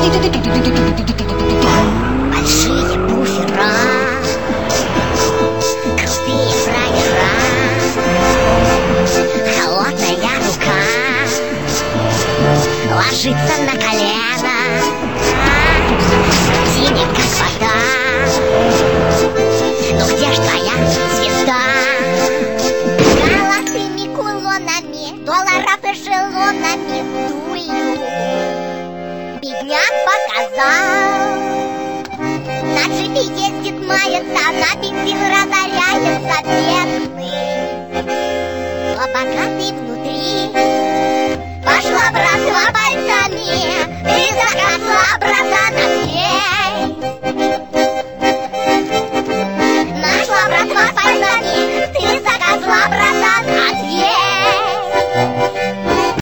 Большие буфера, крутые фраера, холодная рука ложится на колено, синий как вода. Ну где ж твоя звезда? Золотыми кулонами, долларов эшелонами дую. Бедняк показал, на джипе ездит, мается, на бензин разоряется, бедный. Но богатый внутри, пошла в